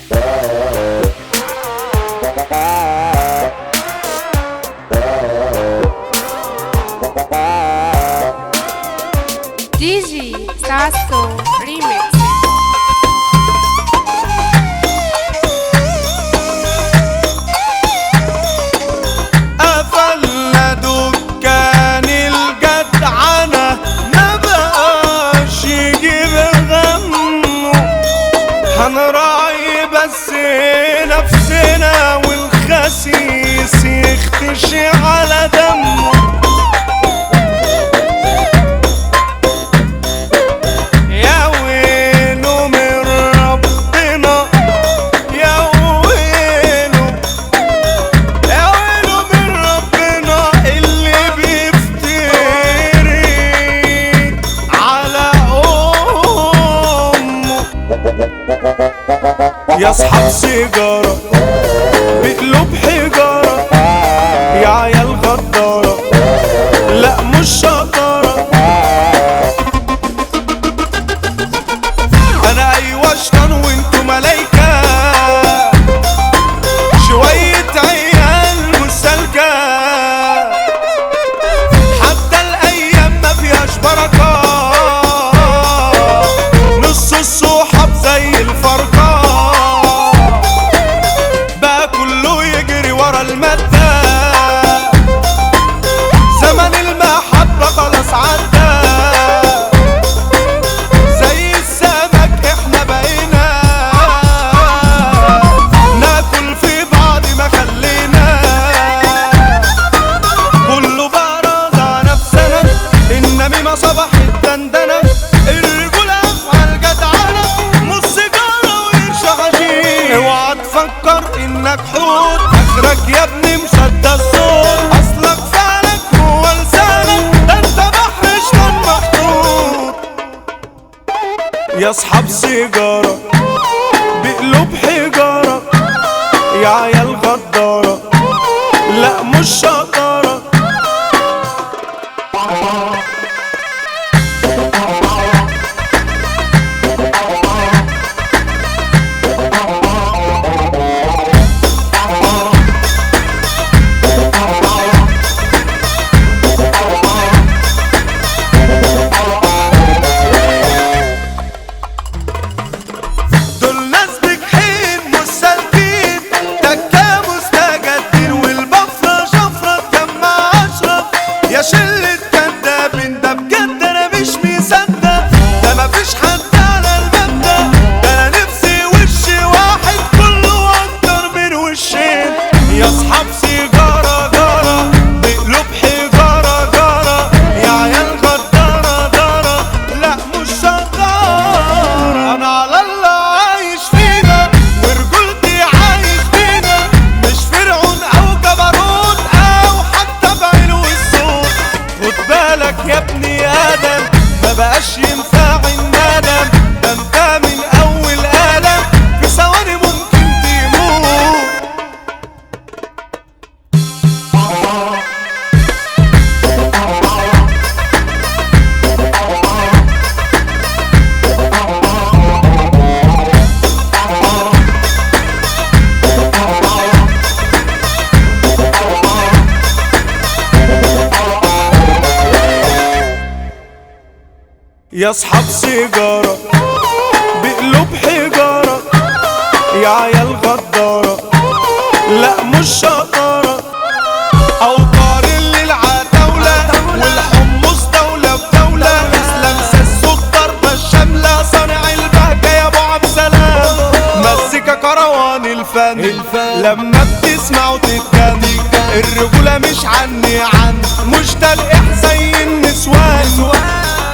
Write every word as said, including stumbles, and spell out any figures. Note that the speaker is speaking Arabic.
دي جي ساسو ريميكس. قفلنا دكان الجدعنة ما بقاش يجيب غمه، هنراعي بس نفسنا والخسيس يختشي على دمه. يا اصحاب سيجارة بقلوب حجارة، يا عيال غدارة لا مش شطارة. انا ايوه شطان وانتو ملايكة، شوية عيال مسالكة، حتى الايام ما فيهاش بركة، نص الصحاب زي الفرقة، المادة زمن المحبة خلاص عدى، زي السمك احنا بقينا ناكل في بعض ما خلينا، كله بقى راضي على نفسنا، النميمة صباح الدندنة، الرجولة افعال جدعنة، مش سيجارة وقرش حشيش. اوعى تفكر انك حوت اخرك يا ابني مصدق الصوت، اصلك فعلك هو لسانك، ده انت بحر شطان محطوط. يا اصحاب سيجارة بقلوب حجارة، يا عيال غدارة لا مش شطارة. يا شلة كدابين ده بجد انا مش مصدق، ده مفيش حد على المبدأ، ده انا نفسي وش واحد كله اكتر من وشين. يا اصحاب سيجارة جارة بقلوب حجارة جارة، يا عيال غدارة دارة لا مش شطارة. انا على الله عايش فينا ورجولتي عايش فينا، مش فرعون او جبروت او حتى بعلو الصوت. خد بالك يا ابني ادم ما بقاش ينفع الندم، ده انت من اول قلم في ثواني ممكن تموت. يا اصحاب سيجارة بقلوب حجارة، يا عيال غدارة لا مش شطارة. اوطار الليل عتاولة والحمص دولة بدولة، اسلام سيسو الضربة الشاملة، صانع البهجة يا ابو عبد سلام، مزيكا كروان الفن لما بتسمع وتتكلم، الرجولة مش عني عن مش تلقيح زي النسوان.